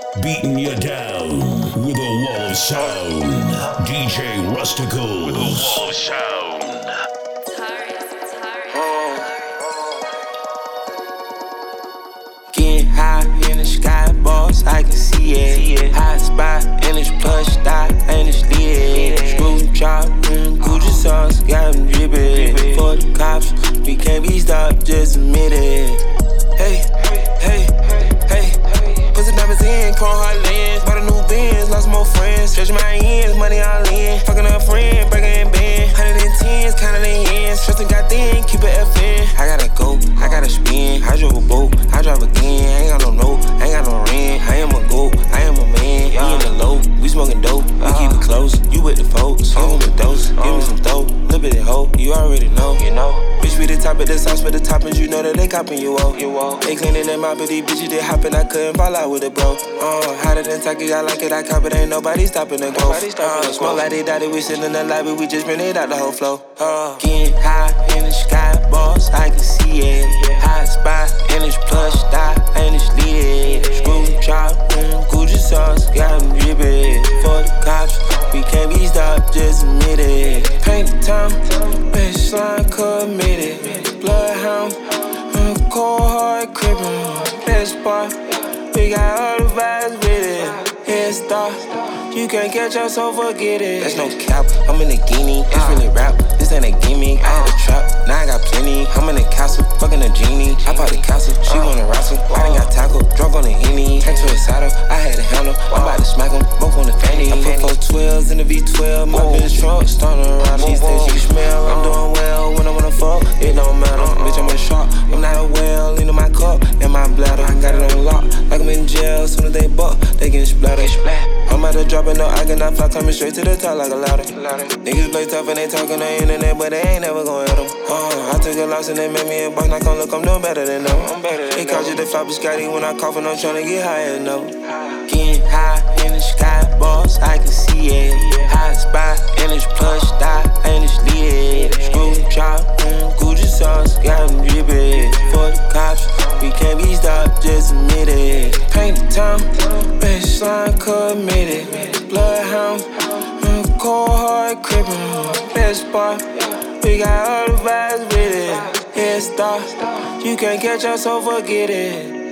Beating you down with a wall of sound. DJ Rusticals. With a wall of sound. Getting high in the sky, boss, I can see it. Hot spot in this plush dot, and it's lit. Screw drop, Gucci sauce, got them drippin'. For the cops, we can't be stopped, just admit it. Hey, hey, hey. Put some diamonds in, chrome hard lens. Bought a new Benz, lost more friends. Stretching my ends, money all in. Fucking a friend, breaking in band. 110s, counting the ends. Trustin' got thin, keep it FN. I gotta go, I gotta spin. I drove a boat, I drive again. I ain't got no note, I ain't got no rent. I am a goat, I am a man. We in the low, we smoking dope. We keep it close, you with the folks. Give me a dose, give me some dope. Little bit of hope, you already know. Bitch, we the top of the sauce for the toppings. You know that they copping you off. They cleaning them out, but these bitches they hopping. I couldn't fall out with it, bro. Hotter than Taki, I like it, I cop it. Ain't nobody stopping the growth. Smoke like they died, we sit in the lobby, we just rented out the whole flow. Getting high in the sky, boss, I can see it. Hot spot in this plush dot, and it's lit. Screw drop, Gucci sauce, got them drippin'. For the cops, we can't be stopped, just admit it. Paint the town, baseline committed. Bloodhound, cold hard crippin'. Best spot, we got all the vibes with it. Head start, you can't catch us, so forget it. There's no cap, I'm in a guinea. It's really rap, this ain't a gimmick. I had a trap, now I got plenty. I'm in the castle, fucking a genie. I bought the castle, she wanna wrestle. I done got taco, drunk on the Henny. Turned to a saddle, I had to handle. I'm about to smack them, both on the fanny. I put 412s in the V12, my bitch truck, starting around. She said she can smell, I'm doing well when I wanna fuck. It don't matter, bitch, I'm a shark. I'm not a whale, lean in my cup, in my bladder. I got it on lock, like I'm in jail. Soon as they buck, they get splattered. I'm about to drop it, no, I cannot fly, coming straight to the top like a ladder. Niggas play tough and they talk on the internet, but they ain't never gon' hit them. I took a loss and they made me a boss, now come look, I'm doing better than them. They call you the floppy Scotty when I cough and I'm tryna get higher, no. Getting high in the sky, boss, I can see it. Hot spot in this plush dot, and it's lit. Screw drop, Gucci sauce, got them drippin'. For the cops, we can't be stopped, just admit it. Paint the town, baseline committed. Bloodhound, cold hard crippin'. Best spot, we got all the vibes with it. Head start, you can't catch us, so forget it.